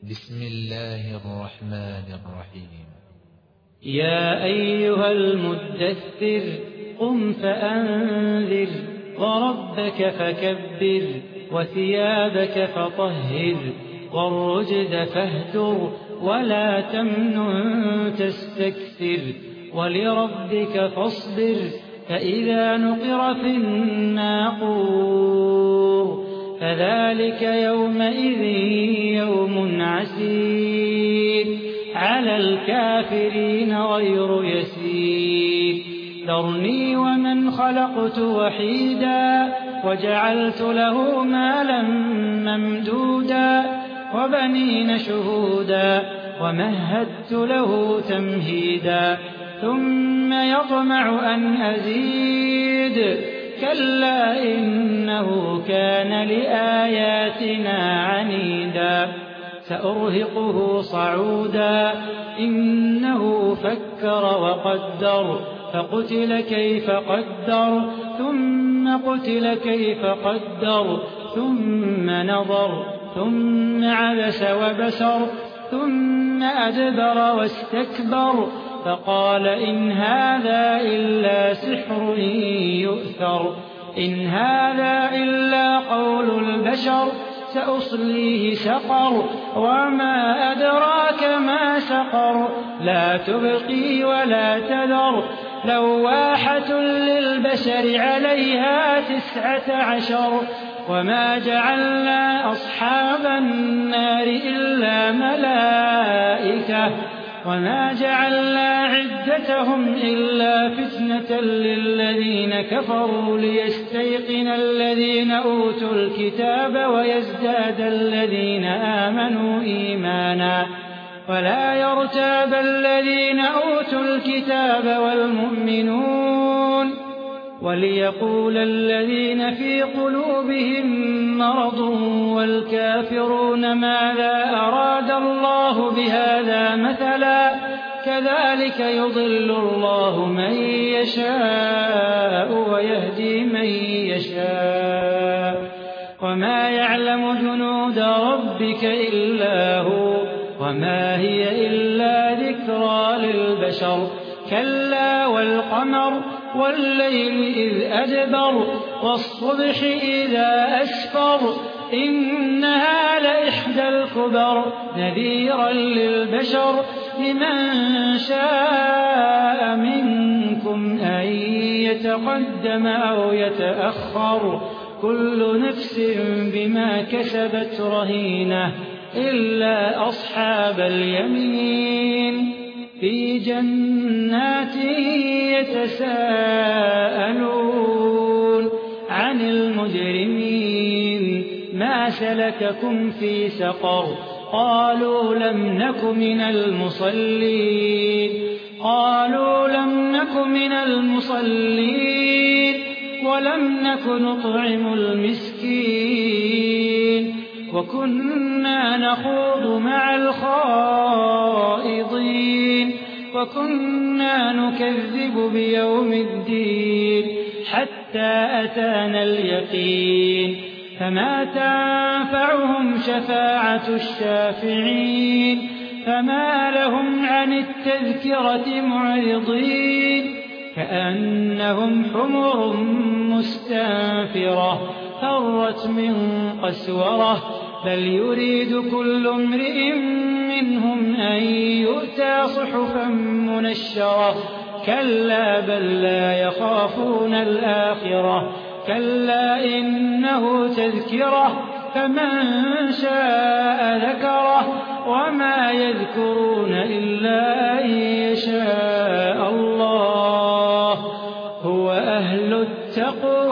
بسم الله الرحمن الرحيم. يا أيها المدثر قم فأنذر وربك فكبر وثيابك فطهر والرجز فاهجر ولا تمنن تستكثر ولربك فاصبر فإذا نقر في الناقور فذلك يومئذ يوم عسير على الكافرين غير يسير ذرني ومن خلقت وحيدا وجعلت له مالا ممدودا وبنين شهودا ومهدت له تمهيدا ثم يطمع أن أزيد كلا إنه كان لآياتنا عنيدا سأرهقه صعودا إنه فكر وقدر فقتل كيف قدر ثم قتل كيف قدر ثم نظر ثم عبس وبسر ثم أدبر واستكبر فقال إن هذا إلا سحر يؤثر إن هذا إلا قول البشر سأصليه سقر وما أدراك ما سقر لا تبقي ولا تذر لواحة للبشر عليها 19 وما جعلنا أصحاب النار إلا ملائكة وما جعلنا عدتهم إلا فتنة للذين كفروا ليستيقن الذين أوتوا الكتاب ويزداد الذين آمنوا إيمانا ولا يرتاب الذين أوتوا الكتاب والمؤمنون وليقول الذين في قلوبهم مرض والكافرون ماذا أراد الله بهذا مثلا كذلك يضل الله من يشاء ويهدي من يشاء وما يعلم جنود ربك إلا هو وما هي إلا ذكرى للبشر كلا والقمر والليل إذ أدبر والصبح إذا أسفر إنها لإحدى الكبر نذيرا للبشر لمن شاء منكم أن يتقدم أو يتأخر كل نفس بما كسبت رهينة إلا أصحاب اليمين في جنات يتساءلون عن المجرمين ما سلككم في سقر قالوا لم نك من المصلين قالوا لم نك من المصلين ولم نك نطعم المسكين وكنا نخوض مع الخائضين وكنا نكذب بيوم الدين حتى أتانا اليقين فما تنفعهم شفاعة الشافعين فما لهم عن التذكرة معرضين كأنهم حمر مستنفرة فرت من قسورة بل يريد كل امرئ منهم أن يؤتى صحفا منشرة كلا بل لا يخافون الآخرة كلا إنه تذكرة فمن شاء ذكره وما يذكرون إلا أن يشاء الله هو أهل التقوى